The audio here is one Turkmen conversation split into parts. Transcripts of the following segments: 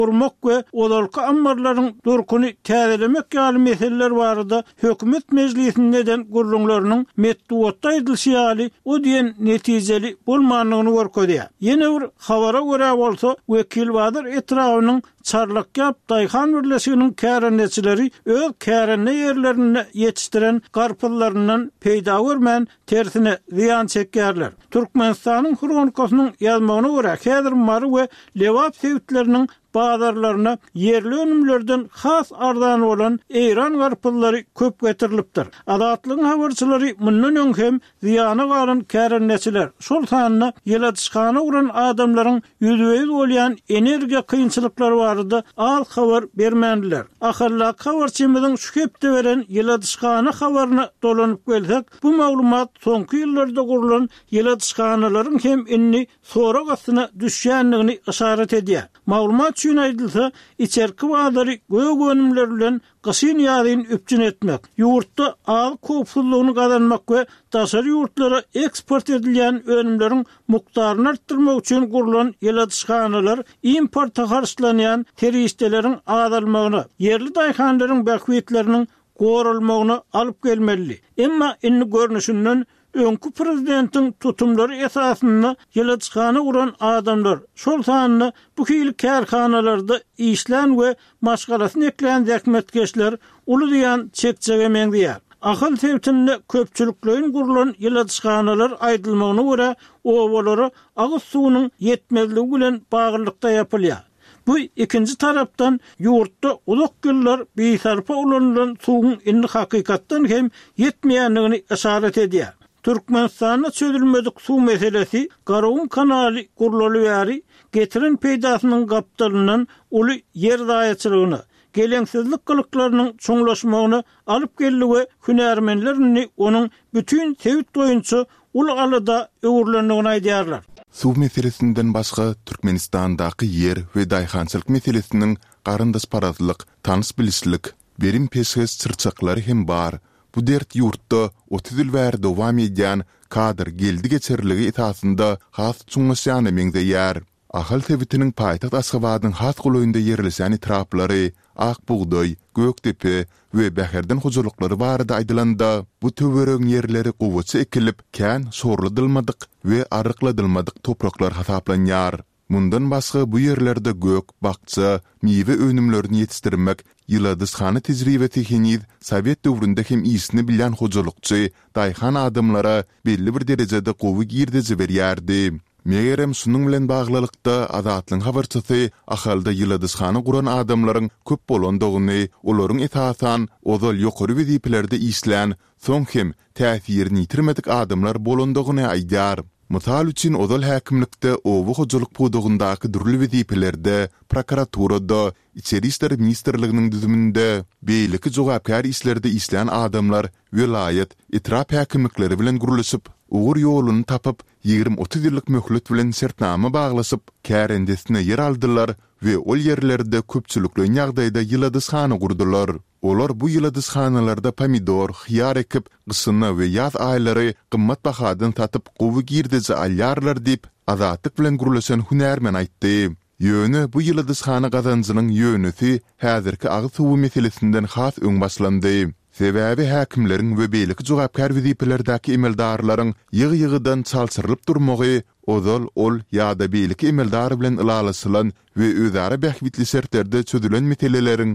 urmak we olalky ammarlaryň durkuny täzelemek ýaly meseleler barada hökümet meclisinden gurrunlarynyň metduatda edilşi ýaly o diýen netijeli bolmanyny görkezýär. Ýene bir habara görä bolsa, Wekil Badyr etrawynyň Çarlak Gap Daýhan birleşiginiň kärençileri öz kärenne ýerlerini ýetişdiren garpyllarynyň peýda görmän tersine ziýan çekýärler. Türkmenistanyň Hronkosnyň ýazmagyna görä, häzir mary we lewap sewitleriniň bazarlaryna yerli önümlerden has arzan olan Eýran garpyllary köp getirilipdir. Adatlyň habarçylary mundan öň hem ziýana galan kärençiler şol sanyna ýeladyşgana uran adamlaryň ýüzüýiz bolýan energiýa kynçylyklary barada az habar bermändiler. Ahyrla habarçymyzyň şu hepde beren ýeladyşgana habaryna dolanyp gelsek, bu maglumat soňky ýyllarda gurulan ýeladyşganalaryň hem inni sonra gasyna düşýänligini işaret edýär. Maglumat şun aýdylsa, içerki bazary gög önümler bilen gysyn ýadyny üpjün etmek, ýurtda az köpsüzligini gazanmak we daşary ýurtlara eksport edilýän önümleriň mukdaryny artdyrmak üçin gurulan ýeladyşganalar importa garşylanýan terişdeleriň azalmagyna, yerli daýhanlaryň bähwetleriniň gorulmagyna alyp gelmeli. Emma inni görnüşinden öňkü prezidentin tutumlary esasyny ýeladyşgana uran adamlar şol sanyny bu hili kärhanalarda işlän we maşgalasyny ekleýän zähmetkeşler uly diýen çekçege meňdiýär. Ahyl sewtinde köpçüliklerin gurulan ýeladyşganalar aýdylmagyna görä obalary agyz suwunyň ýetmezligi bilen bagyrlykda ýapylýar. Bu ikinci tarapdan ýurtda uzak ýyllar beýsarpa ulanylan suwuň indi hakykatdan hem ýetmeýänligini işaret edýär. Türkmenistanyň çözülmedik suw meselesi Garawun kanaly gurulaly bäri getiren peýdasynyň gapdalynyň uly yer daýaçylygyny, geleňsizlik gylyklarynyň çoňlaşmagyny alyp geldi we hünärmenlerini onuň bütün sewit boýunça uly alada öwürlendigini aýdýarlar. Suw meselesinden başga Türkmenistandaky yer we daýhançylyk meselesiniň garyndaş parazlyk, tanys bilislik, berim peşges çyrçaklary hem bar. Bu dert ýurtda 30 ýyl bäri dowam edýän kadr geldi geçerligi etasynda has çuňlaşýany meňdeýär. Ahyl sewitiniň paýtaxt Aşgabatyň has gulaýynda ýerleşen etraplary, Akbuğdoy, Göktepe we Bäherden hojalyklary barada aýdylanda, bu töwereg ýerleri gowuçy ekilip, kän sorladylmadyk we arykladylmadyk topraklar hasaplanýar. Mundan başga bu ýerlerde gök, bakça, miwe önümlerini ýetişdirmek ýyladyşgana tejribeti heniz Sowet döwründe hem ýysyny bilýän hojalykçy, daýhan adamlara belli bir derejede gowy girdizi berýärdi. Megerem şunun bilen baglylykda azatlyň habarçysy ahylda ýyladyşgana guran adamlaryň köp bolandygyny, olaryň etasan ozal ýokary wezipelerde işlän, soň hem täsirini ýitirmedik adamlar bolandygyny aýdýar. Mysal üçin ozal häkimlikde owu hojalyk pudugundaky dürli wezipelerde, prokuraturada, İçeri işler ministerliginiň düzüminde beýleki jogapkar işlerde işlän adamlar vilayet, etrap häkimlikleri bilen guruluşyp, ugur ýoluny tapyp 20-30 ýyllyk möhlet bilen sertnama baglasyp, kärendesine yer aldylar we ol ýerlerde köpçülikli ýagdaýda ýyladyşgana gurdular. Olar bu ýyladyşganalarda pomidor, hyýar ekip, gysyny we ýaz aýlary gymmat bahadan satyp gowy girdizi alýarlar diýip azatlyk bilen gurulşan hünärmen aýtdy. Ýöne bu ýyladyşgana gazanjynyň ýönüsi häzirki agyz suwy meselesinden has öň başlandy. Sebäbi häkimleriň we beýleki jogapkar wezipelerdäki emeldarlaryň ýygy-ýygydan çalçyrylyp durmagy, ozal ol ýa-da beýleki emeldar bilen ilalaşylan we özara bähwitli sertlerde çözülen meseleleriň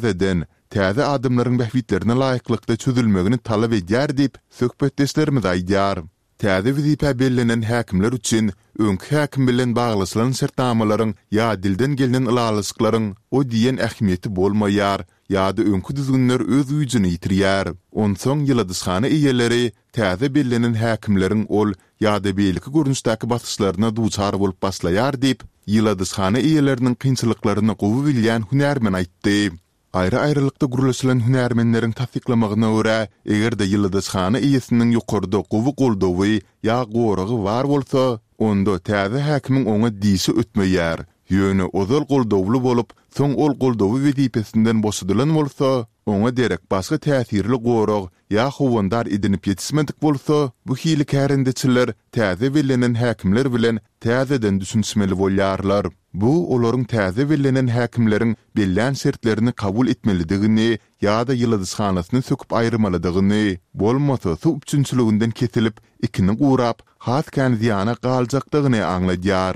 täze adamlaryň bähwitlerine laýyklykda çözülmegini talap edýär diýip söhbetdeşlerimiz aýdýar. Täze wezipe bellenen häkimler üçin öňkü häkim bilen baglasylan sertnamalaryň ýa dilden gelenen ilalaşyklaryň o diýen ähmiýeti bolmaýar. ýa-da öňkü düzgünler öz güýjüni ýitirýär. Onsoň ýyladyşgana eýeleri täze bellenen häkimleriň ol ýa-da beýleki görnüşdäki basyşlaryna duçar bolup başlaýar diýip ýyladyşgana eýeleriniň kynçylyklaryny gowy bilýän hünärmen aýtdy. Aýry-aýrylykda gurulşylan hünärmenleriň tasdiklamagyna görä, egerde ýyladyşgana eýesiniň ýokarda gowy goldawy ýa goragy bar bolsa, onda täze häkimiň oňa diýişi ötmeýär. ýöne ozal goldowly bolup, soň ol goldowy wezipesinden boşadylan bolsa, oňa derek başga täsirli gorag ýa howandar edinip ýetismedik bolsa, bu hili kärendeçiler täze belenen häkimler bilen täzeden düşünmeli bolýarlar. Bu olaryň täze belenen häkimleriň belän şertlerini kabul etmelidigini ýa-da ýyldysxanasyny söküp aýrmalydygyny, bolmasa su üçünçüliginden kesilip ikini gurap, has kan ziyana galjakdygyny aňladýar.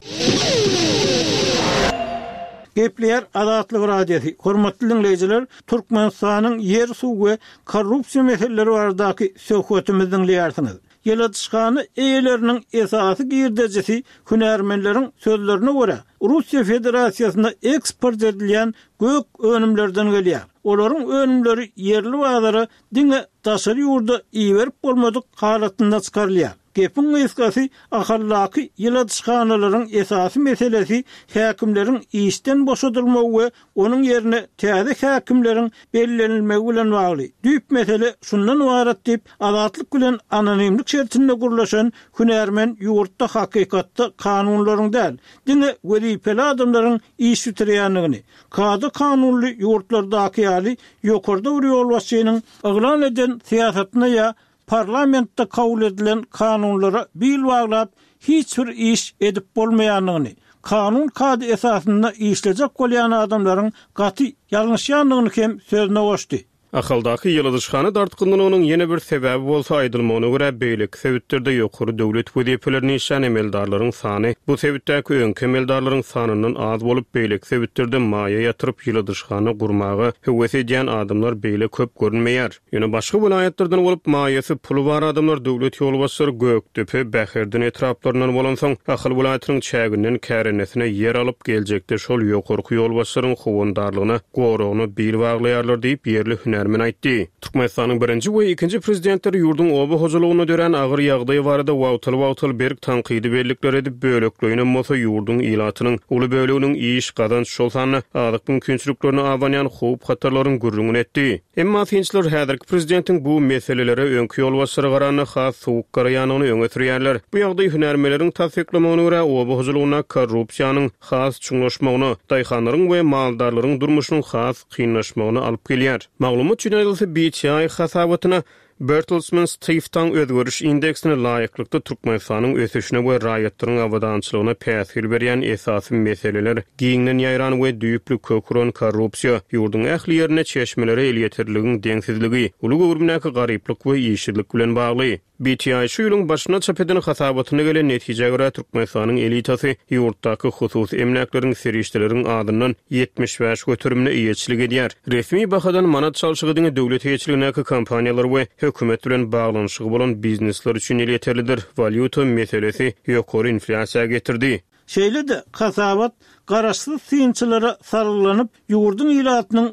Gepler Adatlyk Radiosi. Hormatly dinleyijiler, Türkmenistanyň yer, suw we korrupsiýa meseleleri baradaky söhbetimizi dinleýärsiňiz. Ýyldysxana eýleriniň esasy girdejisi hünärmenleriň sözlerine görä, Russiýa Federasiýasyna eksport edilýän gök önümlerden gelýär. Olaryň önümleri yerli bazara diňe daşary ýurda iýerip bolmadyk halatynda çykarylýar. Gepin ýyskasy ahallaky ýyldysxanalaryň esasy meselesi häkimleriň işden boşadylmagy we onuň ýerine täze häkimleriň bellenilmegi bilen bagly. Düýp mesele şundan ibaret diýip azatlyk bilen anonimlik şertinde gurlaşan hünärmen ýurtda hakykatda kanunlaryň däl, diňe wezipeli adamlaryň iş ýütirýänligini, kady kanunly ýurtlardaky ýaly ýokarda bir ýol başçynyň aglan eden siýasatyna ýa parlamentde kabul edilen kanunlara bil baglap hiç bir iş edip bolmaýanlygyny, kanun kady esasynda işlejek bolýan adamlaryň gaty ýalňyşýanlygyny hem sözüne goşdy. Ahaldaky ýyldysxana dartgynlygynyň ýene bir sebäbi bolsa aýdylmagyna görä beýlik sebäplerinde ýokary döwlet wezipelerini işlän emeldarlaryň sany bu sebäpdäki öňki emeldarlaryň sanyndan az bolup beýlik sebäplerde maýa ýatyryp ýyldysxana gurmagy höwes edýän adamlar beýle köp görünmeýär. Ýöne başga vilayatlardan bolup maýasy puly bar adamlar döwlet ýol başçylary Göktepe, Bäherden etraplaryndan bolan soň ahal vilayatynyň çäginden kärenesine ýer alyp geljekde şol ýokarky ýol başçylaryň howandarlygyna goragyny bil baglaýarlar diýip ýerli men aýtdy. Türkmenistanyň birinji we ikinji prezidentleri ýurdun oba hojalygyna dören agyr ýagdaý barada wagtyl berk tanqidi bellikler edip bölekleýine mosa ýurdun ilatynyň uly böleginiň iş gazanç şol sany adyk mümkinçiliklerini awanýan howp hatarlaryň gürrüňini etdi. Emma tinçler häzirki prezidentiň bu meselelere öňki ýol başçyly garany has sowuk garaýanyny öňe sürýärler. Bu ýagdaý hünärmelerin tasdiklamagyna görä oba hojalygyna korrupsiýanyň has çuňlaşmagyny, daýhanlaryň we maldarlaryň durmuşynyň has kynlaşmagyny alyp gelýär. Çünelisi BTI hasabatyna Bertelsmann Stiftung özgörüş indeksine laýyklykda Türkmenistanyň ösüşine we raýatlaryň awadançylygyna päsir berýän esasy meseleler giňden ýaýran we düýpli köküren korrupsiýa, ýurdun ähli ýerine çeşmelere el ýetirligiň deňsizligi, uly gurumnaky garyplyk we ýeşillik bilen bagly. BTI şu ýylyň başyna çap eden hasabatyna gelen netije görä Türkmenistanyň elitasy ýurtdaky hususy emlaklaryň serişdeleriň adyndan 75 götürümine iýetçilik edýär. Resmi bahadan manat çalşygy döwlet ýetçiligine kompaniýalar we hökümet bilen baglanyşygy bolan biznesler üçin ýeterlidir. Valyuta meselesi ýokary inflasiýa getirdi. Şeýle-de hasabat garaşsyz synçylara sarylanyp ýurdun ilatynyň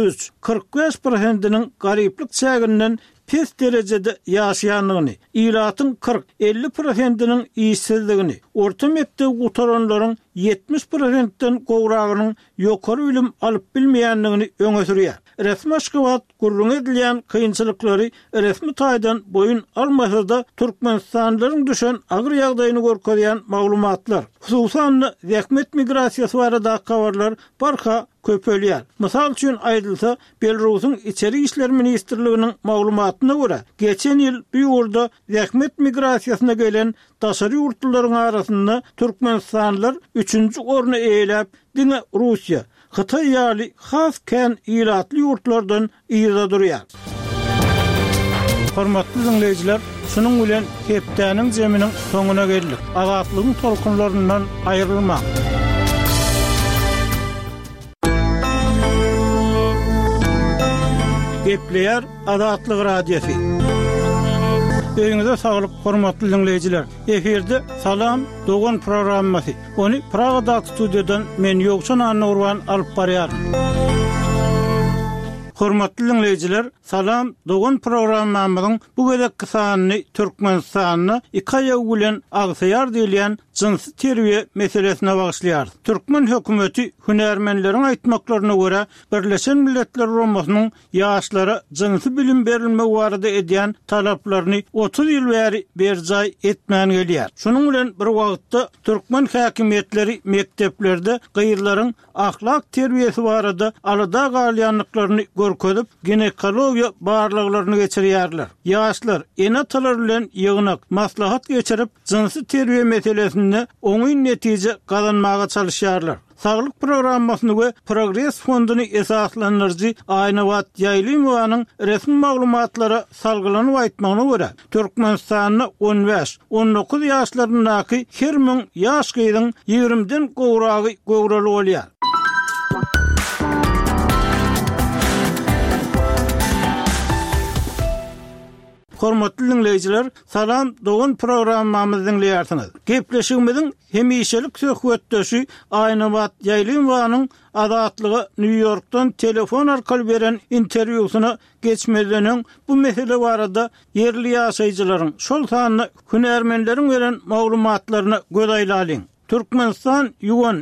33-45%-nyň garyplyk çäginden pes derecede ýaşaýanlygyny, ilatyň 40-50%-nyň işsizligini, orta mekdep gutaranlaryň 70%-den gowragynyň ýokary bilim alyp bilmeýänligini öňe sürýär. Resmi aşgabat gurrun edilýän kynçylyklary resmi taýdan boyun almasa-da Türkmenistanlylaryň düşen agyr ýagdaýyny görkezýän maglumatlar, hususan zähmet migrasiýasy barada habarlar barha köpelýär. Mysal üçin aýdylsa, Belarusyň içeri işler ministrliginiň maglumatyna görä, geçen ýyl bu ýurda zähmet migrasiýasyna gelen daşary ýurtlaryň arasynda Türkmenistanlylar 3-nji orny eýläp, diňe Russiýa, Xitay ýaly has kän ilatly ýurtlardan ýyza durýar. Hormatly dinleyijiler, şunuň bilen hepdäniň jeminiň soňuna geldik. Azatlygyň tolkunlaryndan aýrylmak. Gepler Adatlyk Radiosi. Öňüňize saglyk, hormatly dinleyijiler. Eferde Salam Dogan programmasy. Ony Pragada studiýadan men Ýokçan Anna Urban alyp barýar. Hormatly dinleyijiler, salam. Dogun programmamyzyň bu gezekki sanyny Türkmenistanyny 2 aýy bilen agsaýar diýilen jinsy terbiýe meselesine bagşlaýar. Türkmen hökümeti hünärmenleriň aýtmaklaryna görä Birleşen Milletler Romasynyň ýaşlara jinsy bilim berilme barada edýän talaplaryny 30 ýyl bäri berjay etmän gelýär. Şonuň bilen bir wagtda Türkmen häkimetleri mekteplerde gyýylaryň ahlak terbiýesi barada alada galyanlyklaryny görkezip ginekologiýa barlyklaryny geçirýärler. Ýaşlar enatalar bilen ýygnak maslahat geçirip jinsy terbiýe meselesinde oňy netije kazanmaga çalışýarlar. Sağlık programmasyny we Progress fonduny esaslandyrjy Aynabat Ýaýlymowanyň resmi maglumatlary salgylanyp aýtmagyna görä, Türkmenistanyň 15-19 ýaşlaryndaky her 1000 ýaş gyýdyň 20den gowragy gowraly bolýar. Hormatly dinleyijiler, salam. Dogun programmamyzy dinleýärsiňiz. Gepleşigimiziň hemişelik söhbetdeşi Aynabat Ýaýlymowanyň azatlygy New Yorkdan telefon arkaly beren interwýusyna geçmeden bu mesele barada yerli ýaşaýjylaryň şol sanyny hünärmenleriň beren maglumatlaryna göz aýlalyň. Türkmenistan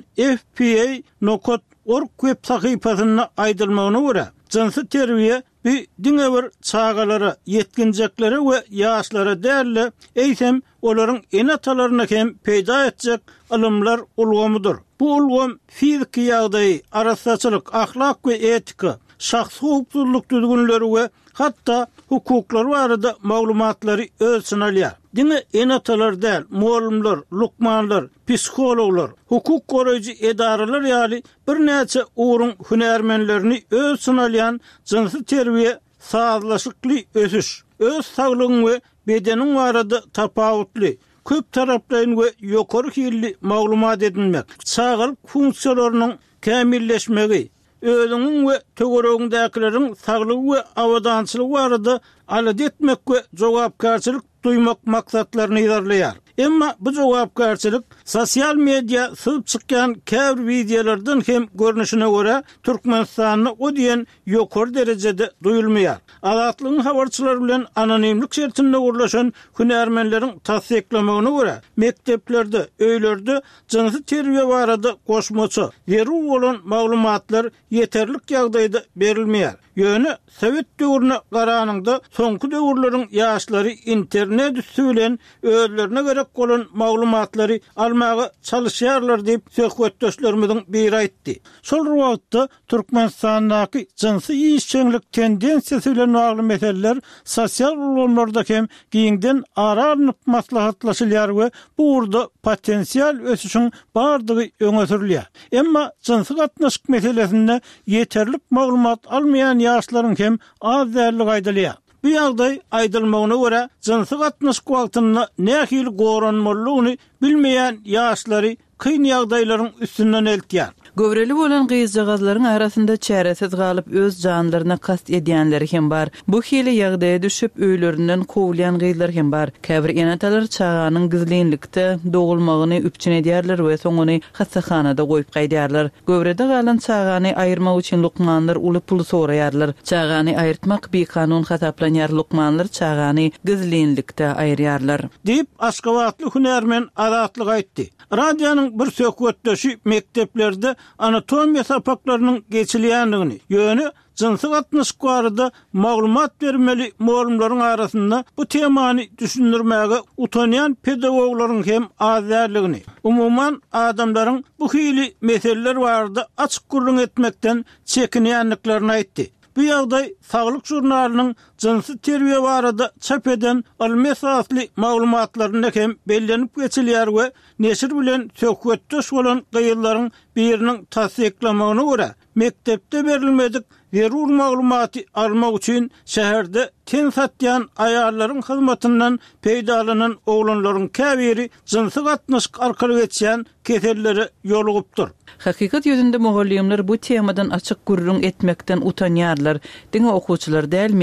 UNFPA.org web sahypasyna aýdylmagyna görä, jinsy terbiýe bir diňe bir çağalara, yetkinjeklere we ýaşlara däli eýsem olaryň enatalaryna hem peýda etjek ilmler ulgamydyr. Bu ulgam fiziki ýagdaý, arasaçylyk, ahlak we etika, şahsy hukuklyk düzgünleri we hatta hukuklar barada maglumatlary ölçüne alýar. Diňe enatalar däl, muallimler, lukmanlar, psikologlar, hukuk goraýjy edaralar ýaly bir näçe urun hünärmenlerini ölçüne alýan jinsy terbiýe sazlaşykly ösüş, öz saglygyň we bedeniň barada tapawutly, köp taraplaryň we ýokary hilli maglumat edilmek, sağlyk funksiýonlarynyň kämilleşmegi, özüňiň we töweregiňdäkilerin saglygy we awadançylygy barada alad etmek we jogapkarçylyk duymak maksatlaryny ýerleýär. Emma bu jogapkarçylyk sosial media syp çykýan käbir wideolardan hem görnüşine görä Türkmenistanyny o diýen ýokary derejede duyulmaýar. Azatlygyň habarçylary bilen anonimlik şertinde urlaşan hünärmenleriň tasdiklamagyna görä mekteplerde, öýlerde jinsy terbiýe barada goşmaçy, zerur bolan maglumatlar ýeterlik ýagdaýda berilmeýär. Ýöne Sowet döwrüne garanyňda soňky döwürleriň ýaşlary internet üstü bilen özlerine gerek bolan maglumatlary almagy çalışýarlar diýip söhbetdeşlerimiziň biri aýtdy. Şol wagtda Türkmenistandaky jinsy ýeşçilik tendensiýasy bilen bagly meseleler sosial ulgamlarda hem giňden aranyp maslahatlaşylýar we bu urda potensial ösüşiň bardygy öňe sürilýär. Emma jinsy gatnaşyk meselesinde ýeterlik maglumat almaýan ýaşlaryň hem az därli gaýdylýar. Bu ýagdaý aýdylmagyna görä jinsy gatnaşyk wagtyna nähili goranmalygyny bilmeýän ýaşlary kyn ýagdaýlaryň üstünden eltýär. Gövreli bolan gyýjagazlaryň arasynda çäresiz galyp öz janlaryna kast edýänleri hem bar. Bu hili ýagdaýa düşüp öýlerinden kowulýan gyýlar hem bar. Käbir enatalar çağanyň gizlinlikde dogulmagyny üpçün edýärler we soňuny hastahanada goýup gaýdýarlar. Gövrede galan çağany aýyrmak üçin lukmanlar uly pul soraýarlar. Çağany aýyrtmak bir kanun hataplanýar, lukmanlar çağany gizlinlikde aýyrýarlar. Diýip Aşgabatly hünärmen azatlyk aýtdy. Radionyň bir söhbetdeşi mekteplerde anatomiya sapaklarynyň geçilýändigini, ýöne jinsy gatnaşyk barada maglumat bermeli muallimlaryň arasynda bu temany düşündirmäge utanýan pedagoglaryň hem az därligini, umuman adamlaryň bu hili meseleler barada açyk gurrun etmekden çekinýänliklaryny aýtdy. Bu ýagdaý Saglyk jurnalynyň jinsy terbiýe barada çap eden ilmi esasly maglumatlaryna hem bellenip geçilýär we neşir bilen söhbetdeş bolan gyýyllaryň biriniň tasdiklamagyna görä mektepde berilmedik zerur maglumaty almak üçin şäherde ten satýan aýallaryň hyzmatyndan peýdalanan oglanlaryň käbiri jinsy gatnaşyk arkaly geçýän keselleri ýolugypdyr. Hakikat ýüzünde mugallimler bu temadan açyk gurrun etmekden utanýarlar. Diňe okuwçylar däl mektebi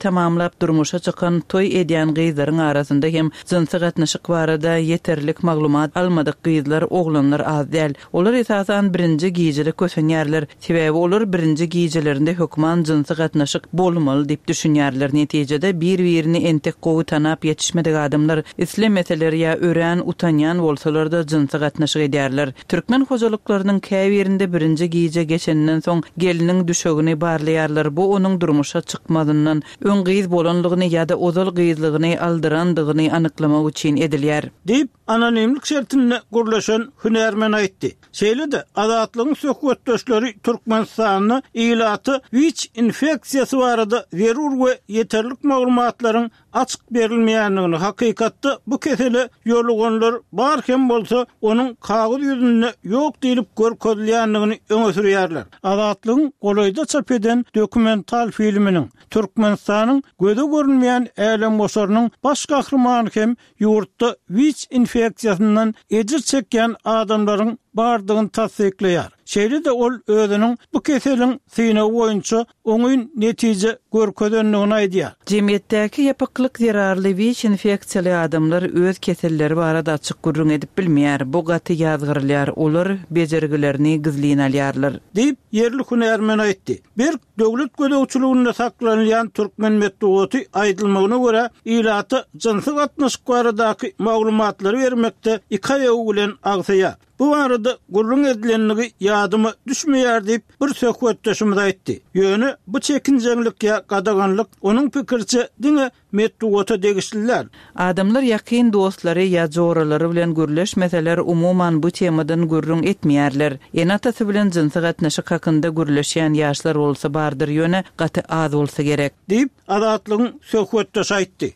tamamlap durmuşa çıkan toy edýän gyzlaryň arasynda hem jinsy gatnaşyk barada yeterlik maglumat almadyk gyzlar oglanlar az däl. Olar esasan birinji giýjilik kösenýärler. Sebäbi olar birinji giýjilerinde hökman jinsy gatnaşyk bolmaly diýip düşünýärler. Netijede bir-birini entek gowy tanap ýetişmedik adamlar islemeseler ýa ören utanýan bolsalar da jinsy gatnaşyk edýärler. Türkmen hojalyklarynyň käbirinde birinji giýje geçenden soň geliniň düşegini barlaýarlar. Bu onuň durmuşa çykmadyndan öň gyz bolanlygyny ýa-da ozal gyzlygyny aldyrandygyny anyklamak üçin edilýär. Diýip anonimlik şertinde gurlaşan hünärmen aýtdy. Şeýle-de azatlygyň söhbetdeşleri Türkmenistanyň ilaty WIC infeksiyasy barada zerur we yeterlik maglumatlaryň açyk berilmeýändigini hakykatda bu kesele ýoluganlar bar hem bolsa onuň kagyd ýüzünde ýok diýilip görkezilýändigini öňe sürýärler. Azatlygyň golayda çap eden dokumental filminiň Türkmenistanyň göze görünmeýän elem boşarynyň baş gahrymany hem ýurtda WIC infeksiyasyndan ejir çekýän adamlaryň bardygyny tasdikleýär. Şeýle-de ol özüniň bu keseliň synawy boýunça oňyn netije görkezenligini aýdýar. Jemgyýetdäki ýapyklyk zerarly WIC infeksiýaly adamlar öz keselleri barada açyk gurrun edip bilmeýär. Bu gaty ýazgyrylýar. Olar bejergilerini gizlin alýarlar. Diýip yerli hünärmen aýtdy. Bir döwlet gödäwçiliginde saklanýan türkmen medeniýeti aýdylmagyna görä ilaty jinsy gatnaşyk baradaky maglumatlary bermekde iki aýagy bilen agsaýar. Bu arada gurrun edilenligi ýadyma düşmeýär diýip bir söhbetdeşimiz aýtdy. Ýöne bu çekinjelik ýa gadaganlyk onuň pikirçe diňe medeniýete degişliler. Adamlar ýakyn dostlary ýa joralary bilen gürleşmeseler umuman bu temadan gurrun etmeýärler. Enatasy bilen jinsy gatnaşyk hakynda gürleşýän ýaşlar bolsa bardyr, ýöne gaty az bolsa gerek diýip azatlygyň söhbetdeşi aýtdy.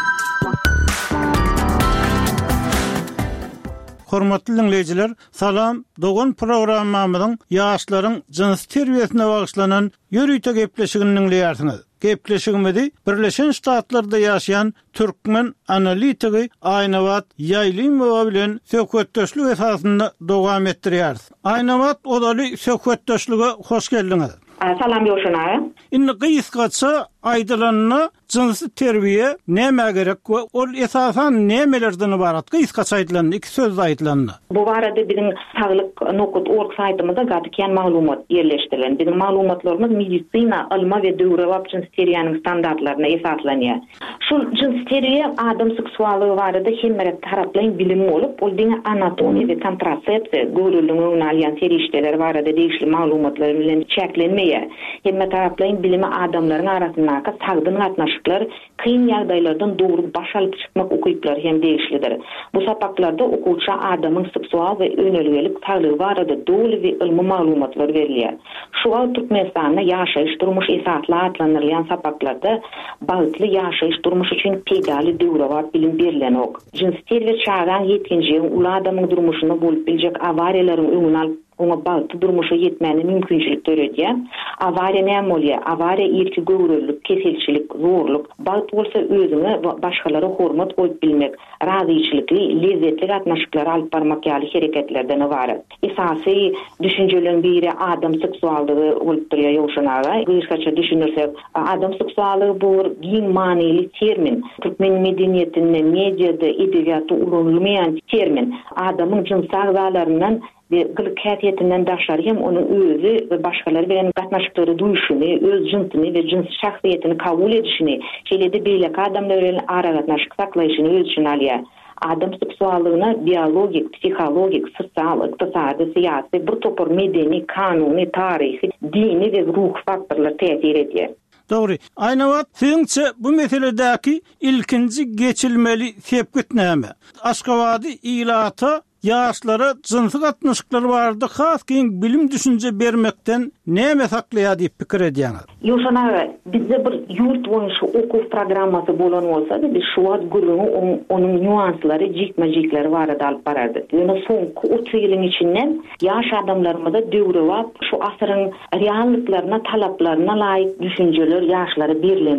Hormatly dinleyijiler, salam. Dogan programmamyzyň ýaşlaryň jins terbiýesine bagyşlanan ýörüýte gepleşigini dinleýärsiňiz. Gepleşigimizi Birleşen Ştatlarda ýaşaýan türkmen analitigi Aýnawat Ýaýlymowa bilen söhbetdeşlik esasynda dowam etdirýäris. Aýnawat odaly söhbetdeşlige hoş geldiňiz. Salam ýoşuna. Indi gysgaça aýdylanyna jinsy terbiýe näme gerek we ol esasan nämelerden ibarat? Gysgaça aýdylanyna iki söz aýdylanyna. Bu barada biziň saglyk.org saýtymyzda gatykän maglumat ýerleşdirilen. Biziň maglumatlarymyz medisina, alma we döwrewap jins terbiýanyň standartlaryna esaslanýar. Şol jins terbiýe adam seksuallygy barada hemmet taraplaryň bilimi bolup, ol diňe anatomiýa we kontrasepsiýa görülmüň alýan serişdeler barada degişli maglumatlar bilen çeklenmeýär. Hemmet taraplaryň bilimi adamlaryň arasyndaky sagdyn gatnaşyklar kyn ýagdaýlardan dogry baş alyp çykmak ukyplary hem degişlidir. Bu sapaklarda okuwçy adamyň seksual we önelgelik saglygy barada dogry we ilmi maglumatlar berilýär. Şu wagt Türkmenistanda ýaşaýyş durmuş esasly atlanylýan sapaklarda bagtly ýaşaýyş durmuş üçin peýdali döwrewap bilim berilen ok. Jins terbiýe çağran 7-nji ul adamyň durmuşyny bolup biljek awariýalaryň öňüni alyp ona bagtly durmuşa ýetmäni mümkinçilik töredýär. Awariýa näme bolýar? Awariýa irki göwrülük, keselçilik, zorluk. Bagt bolsa özüňe başgalara hormat goýup bilmek, razyçylikly, lezzetli gatnaşyklar alyp barmak ýaly hereketlerden ibaret. Esasy düşünjeleriň biri adam seksuallygy bolup durýar ýoşunaga. Gysgaça düşünürsek, adam seksuallygy bu giň manyly termin. Türkmen medeniýetinde, mediada, edebiyatda ulanylmaýan termin. Adamyň jins agzalaryndan ve gılkatiyetinden daşlar hem onun özü ve başkaları bilen gatnaşyklary duýuşyny, öz jinsini ve jins şahsiýetini kabul edişini, şeýle-de beýleki adamlar bilen ara gatnaşyk saklaýyşyny öz üçin alýar. Adam seksuallygyna biologik, psikologik, sosial, ykdysady, syýasy, bir topar medeni, kanuny, taryhy, dini ve ruh faktorlar täsir edýär. Dogry. Aýnawat, siňçe bu meseledäki ilkinji geçilmeli sebep näme? Aşgabaty ilata ýaşlara jinsy gatnaşyklary barada has kyn bilim düşünje bermekden näme saklaýar diýip pikir edýäňiz? Ýoşuna bizde bir ýurt boýunça okuw programmasy bolan bolsa-da, biz şu wagt gurrunu onuň nüanslary, jikma-jiklary barada alyp barardyk. Ýöne soňky 30 ýylyň içinden ýaş adamlarymyzda döwrewap şu asyryň reallyklaryna, talaplaryna laýyk düşünjeler ýaşlara berilen ok.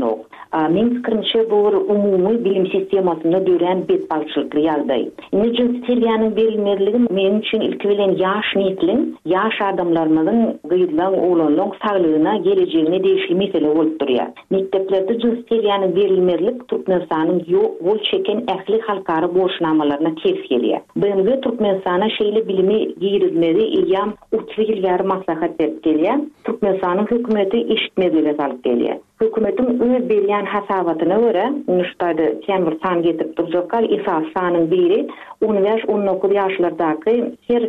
Men fikrimçe bu umumy bilim sistemasynda dören betbalçylykly ýagdaý. Cins terbiýanyň berilmezligi men üçin ilki bilen ýaş neslin, ýaş adamlarymyzyň gyýylan oglanlaryň saglygyna, gelejegine değişli mesele bolup durýar. Mekteplerde cins terbiýanyň berilmezlik Türkmenistanyň ýol çeken ähli halkara boşnamalaryna ters gelýär. BMG Türkmenistana şeýle bilimi giýirilmeli ýa-da 30 ýyl ýary maslahat berip gelýär. Türkmenistanyň hökümeti eşitmezlige salyp gelýär. Hökümetiň öz berýän hasabatyna görä, Nuştady kämir san getirip durjakal esas sanyň biri 15-19 ýaşlardaky her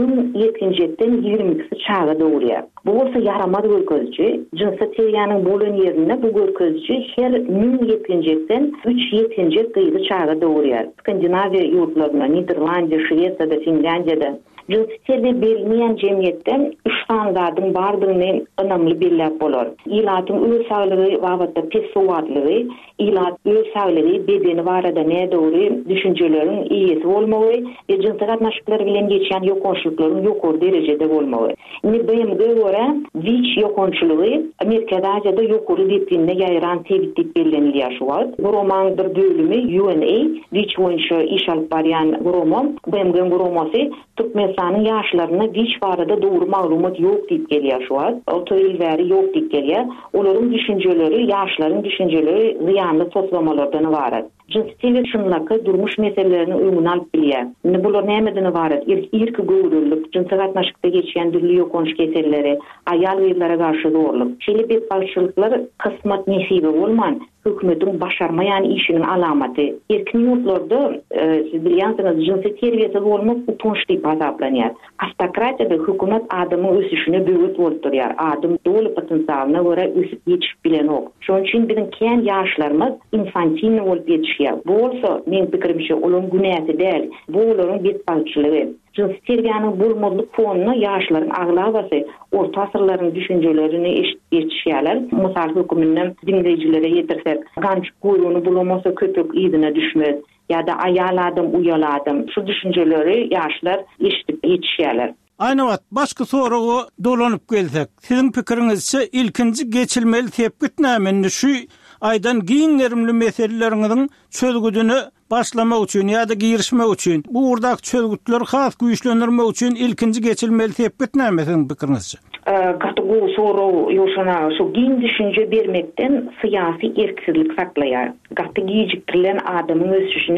17-den 22-si çaga döwürýär. Bu bolsa yaramaz görkezçi, cinsy terbiýanyň bolan ýerinde bu görkezçi her 17-den 3-7-nji gyýdy çaga döwürýär. Skandinawiýa ýurtlaryna, Niderlandiýa, Şweýçarda, Finlandiýada cinsy terbiýe berilmeýän jemgyýetden 3 standardyň bardygyny önamly belläp bolar. Ýylatyň öz saglygy wagtda pesowatlygy, ýylat öz saglygy bedeni barada nädöwri düşünjeleriň iýesi bolmagy we cinsy gatnaşyklar bilen geçen ýokançylyklaryň ýokary derejede bolmagy. BMG görä wiç ýokançylygy Amerikada da ýokary depinne ýaýran tebitlik bellenilýär şu wagt. Groman bir döwlemi UNA wiç boýunça iş alyp barýan Groman BMG Gromasy Türkmenistanyň ýaşlaryna wiç barada dogry maglumat ýok diýip gelýär şu wagt. Otoýyl bäri ýok diýip gelýär. Olaryň düşünjeleri, ýaşlaryň düşünjeleri ziyanly toplamalardan ibaret. Cinsy terbiýe şunlaky durmuş meselelerini öňüne alyp bilýär. Bular nämeden ibaret? Irki göwrüllik, cinsy gatnaşykda geçen dürli ýokanç keselleri, aýal we garşy dogurlyk. Şeýle betbalçylyklar kysmat nesibi bolman, hökümetiň başarmaýan işiniň alamaty. Erkin ýurtlarda siz bilýänsiňiz, cinsy terbiýesi bolmak utunç diýip hasaplanýar. Awtokratiýada hökümet adamyň ösüşine böwet bolup durýar. Adam doly potensialyna görä ösüp ýetişip bilen ok. Şoň üçin biziň kän ýaşlarymyz infantil bolup ýetişýär. Bu bolsa men pikirimçe olaryň günäsi däl, bu olaryň betbalçylygy. Cinsy terbiýanyň bolmadyk fonuna ýaşlaryň aglabasy, orta asyrlaryň düşünjelerini eşitýärler. Mysal hökümetiň dinleýijilere ýetirsek, ganç goýruny bulamasa köpek ýygyna düşmez. Ya da ayal adam, uyal adam. Şu düşünceleri ýaşlar eşitip ýetişýärler. Ayna wagt başga soraga dolanyp gelsek, siziň pikiриňizçe ilkinji geçilmeli tepkit näme? Şu aydan giňerimli meseleleriňiň çözgüdüni başlamak üçin ýa-da girişmek üçin, bu urdak çözgütleri has güýçlendirmek üçin ilkinji geçilmeli tepkit näme siziň pikiриňizçe? Gatgu soru ýoşana şu giň düşünje bermekden syýasy erkizlik saklaýar. Gatty giýiktirilen adamyň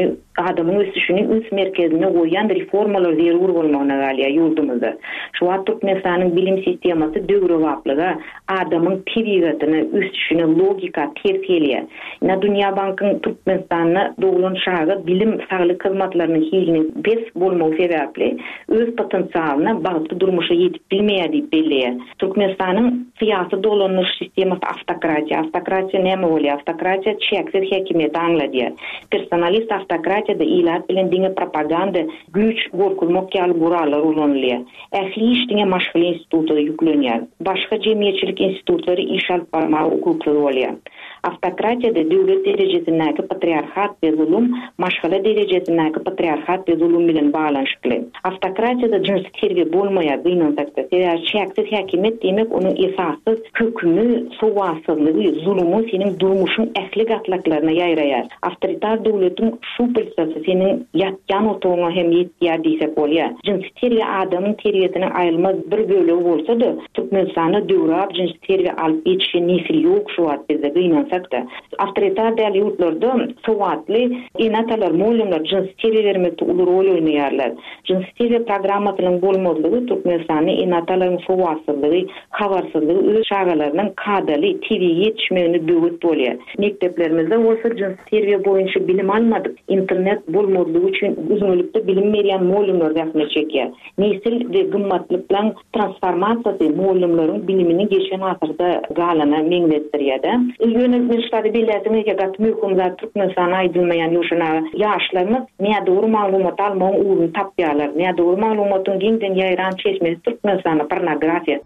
ösüşini üns merkezine goýan reformalar zerur bolmagyna galýar ýurdumyzda. Şu wagt Türkmenistanyň bilim sistemasy döwre waplyga adamyň tebigatyny, ösüşini logika terbiýelýär. Dünýä bankyň Türkmenistanyň doglan şagy bilim saglyk hyzmatlarynyň hilini bes bolmagy sebäpli öz potensialyna bagty durmuşa ýetip bilmeýär diýip belleýär. Türkmenistanyň syýasy dolanýyş sistemasy awtokratiýa. Awtokratiýa näme bolýar? Awtokratiýa çeksiz häkimet aňladýar. Personalist awtokratiýada ýylat bilen diňe propaganda, güýç gorkulmak ýaly guralar ulanylýar. Ähli iş diňe maşgul institutda ýüklenýär. Başga jemgyýetçilik institutlary iş alyp barmagy hukukly bolýar. Awtokratiýada döwlet derejesindäki patriarhat we zulüm, maşgala derejesindäki patriarhat we zulüm bilen baglanşykly. Awtokratiýada cinsy terbiýe bolmaýar, beýnantakda. Çeksiz häkimet demek onun esassız hükmü, sowasyzlygy, zulümü senin durmuşyň ähli gatlaklaryna ýaýraýar. Awtoritar döwletiň şu pilsasy senin ýatjan otagyna hem ýetýär diýsek bolýar. Cinsy terbiýe adamyň terbiýetiniň aýrylmaz bir bölegi bolsa-da, Türkmenistanda döwrap cinsy terbiýe alyp ýetişen nesil ýok şu wagt bizde beýnansakda. Awtoritar däl ýurtlarda sowatly enatalar, moýlumlar cinsy terbiýe bermekde uly rol oýnaýarlar. Cinsy terbiýe programmasynyň bolmadygy Türkmenistanyň enatalaryň sowasyzlygy, habarsyzlygy öz şagalarynyň kadaly terbiýe ýetişmegini döwlet bolýar. Mekteplerimizde bolsa cinsy terbiýe boýunça bilim almadyk. İnternet bolmadygy üçin uzunlukda bilim berýän moýlumlar rahmet çekýär. Nesil we gymmatlyk bilen transformasiýasy moýlumlaryň bilimini geçen asyrda galana meňzetdirýär-de. Ýönetilmişleri belläsiniňe gat möhüm Türkmenistana aýdylmaýan ýoşana ýaşlarymyz nädogry maglumat almagyň uğruny tapýarlar. Nädogry maglumatyň giňden ýaýran çeşmesi Türkmenistana pornografiýa.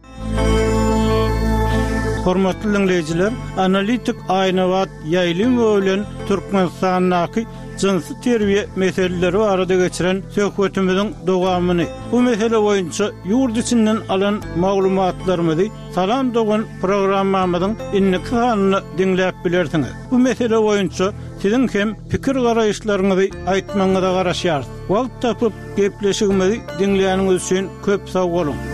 Hormatly dinleyijiler, analitik Ayna wagt ýaýlym öwlen Türkmenistanyň jinsy terbiýe meseleleri barada geçiren söhbetimizin dowamyny. Bu mesele boýunça ýurt içinden alan maglumatlarymyzy Salam Dogan programmamyzyň innik sanyny dinläp bilersiňiz. Bu mesele boýunça sizin hem pikir garaýşlaryňyzy aýtmaňyza garaşýar. Wagt tapyp gepleşigimizi dinleýäniňiz üçin köp sag bolun.